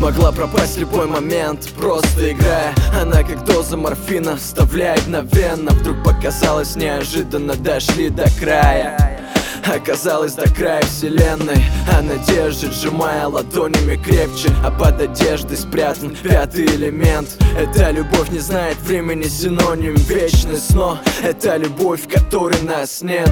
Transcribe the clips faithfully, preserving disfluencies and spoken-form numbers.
Могла пропасть в любой момент, просто играя. Она как доза морфина вставляет на вен. А вдруг показалось неожиданно, дошли до края. Оказалось до края вселенной, а надежды, сжимая ладонями крепче. А под одеждой спрятан пятый элемент. Эта любовь не знает времени, синоним вечность. Но это любовь, в которой нас нет.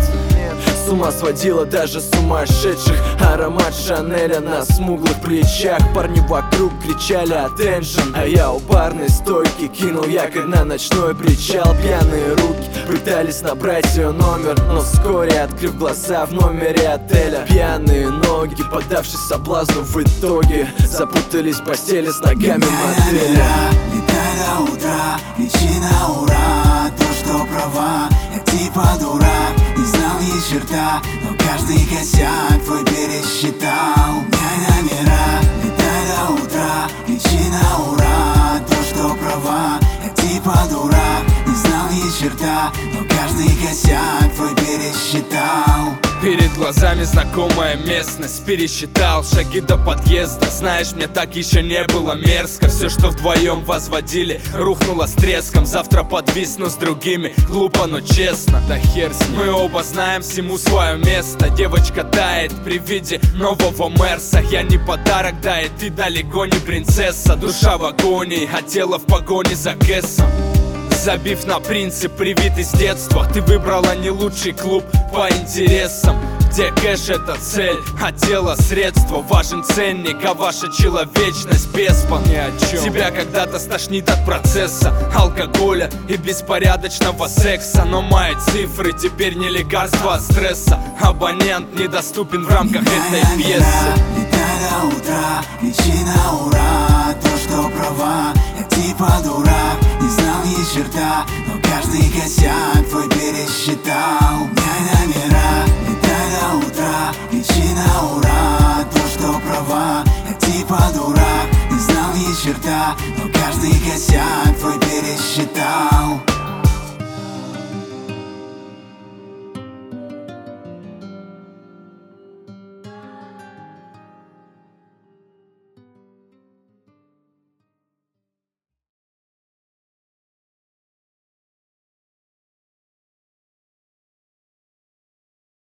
С ума сводила даже сумасшедших. Аромат Шанеля на смуглых плечах. Парни вокруг кричали attention, а я у барной стойки кинул якорь на ночной причал. Пьяные руки пытались набрать ее номер, но вскоре, открыв глаза в номере отеля, пьяные ноги, поддавшись соблазну, в итоге запутались в постели с ногами мотеля. Летай до утра, кричи на ура. То, что права, я типа дурак, не знал ни черта, но каждый косяк твой пересчитал. Меняй номера, летай до утра, кричи на ура. То, что права, я типа дурак, не знал ни черта, но каждый косяк твой пересчитал. Перед глазами знакомая местность. Пересчитал шаги до подъезда. Знаешь, мне так еще не было мерзко. Все, что вдвоем возводили, рухнуло с треском. Завтра подвисну с другими, глупо, но честно. Да хер с ним. Мы оба знаем всему свое место. Девочка тает при виде нового Мерса. Я не подарок, да и ты далеко не принцесса. Душа в агонии, а тело в погоне за кэсом. Забив на принцип, привитый с детства, ты выбрала не лучший клуб по интересам, где кэш — это цель, а тело — средство. Важен ценник, а ваша человечность беспон. Ни о чем. Тебя когда-то стошнит от процесса алкоголя и беспорядочного секса. Но мои цифры теперь не лекарство от стресса. Абонент недоступен в рамках этой пьесы. Летай до утра, кричи на ура. То, что права, я типа дурак, не знал ни черта, но каждый косяк твой пересчитал. Меняй номера, летай до утра, кричи на ура. То, что права, я типа дурак, не знал ни черта, но каждый косяк твой пересчитал.